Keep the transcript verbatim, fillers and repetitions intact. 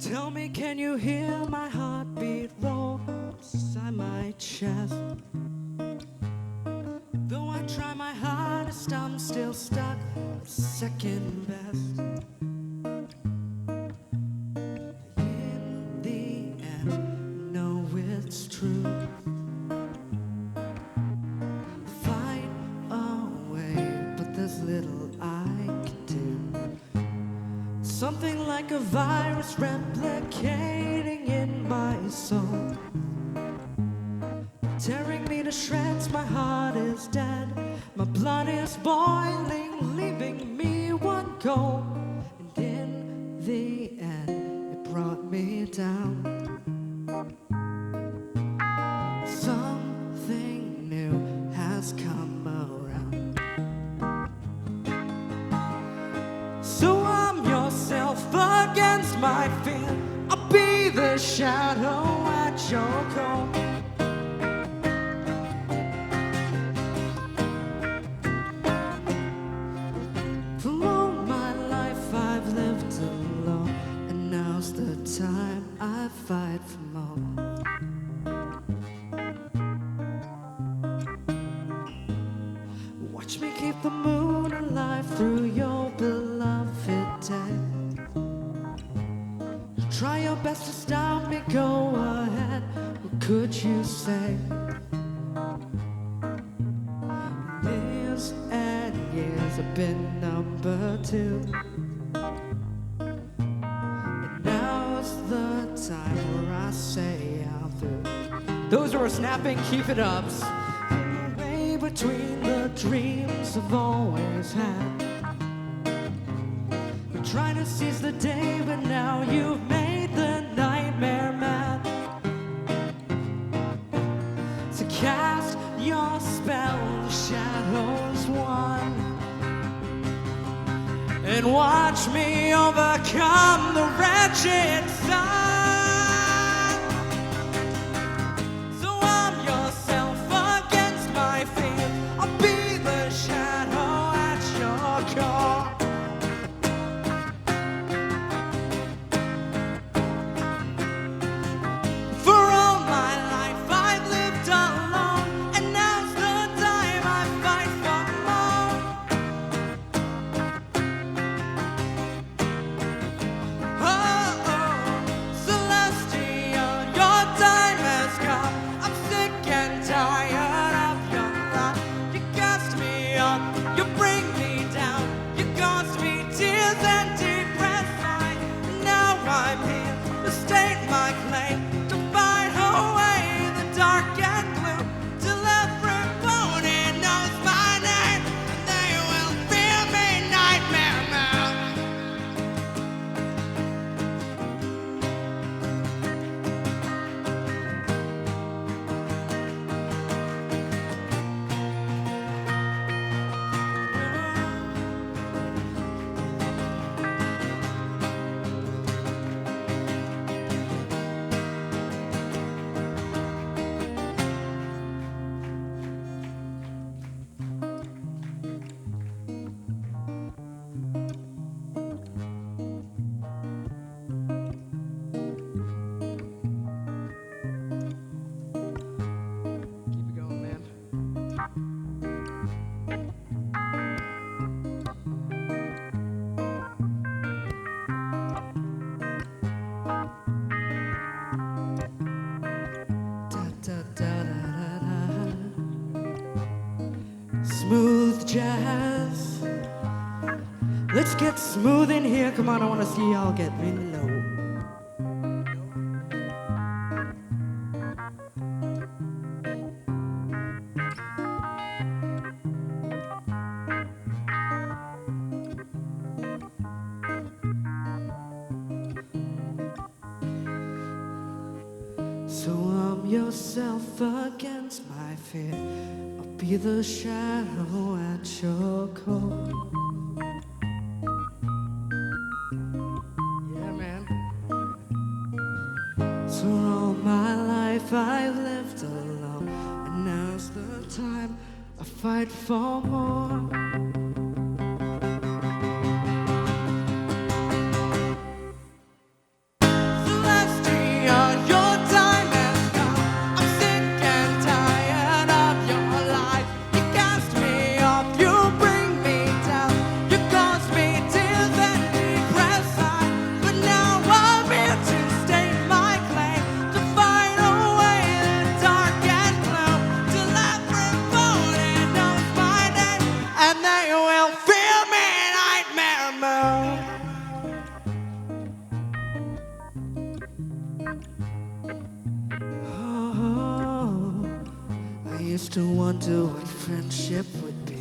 Tell me, can you hear my heartbeat roll inside my chest? Though I try my hardest, I'm still stuck at second best. In the end, no, it's true. Find a way, but there's little I can do. Something like a virus replicating in my soul, tearing me to shreds. My heart is dead, my blood is boiling, leaving me one goal. And in the end, it brought me down. Something new has come around. So I'm yourself against my fear. I'll be the shadow at your call. For all my life I've lived alone, and now's the time I fight for more. Watch me keep the moon alive through your beloved day. Try your best to stop me, go ahead. What could you say? Years and years I've been number two, and now's the time where I say I'm through. Those who are snapping, keep it up. Way between the dreams I've always had. We're trying to seize the day, but now you've made the nightmare mad. So cast your spell, the shadows won, and watch me overcome the wretched sun. So I'm yourself against my fear. I'll be the shadow at your core. Smooth jazz. Let's get smooth in here. Come on, I want to see y'all get really low. So I'm yourself against my fear. I'll be the shadow at your core. Yeah, man. So all my life I've lived alone, and now's the time I fight for more. and they will feel me nightmare moon. Oh, I used to wonder what friendship would be.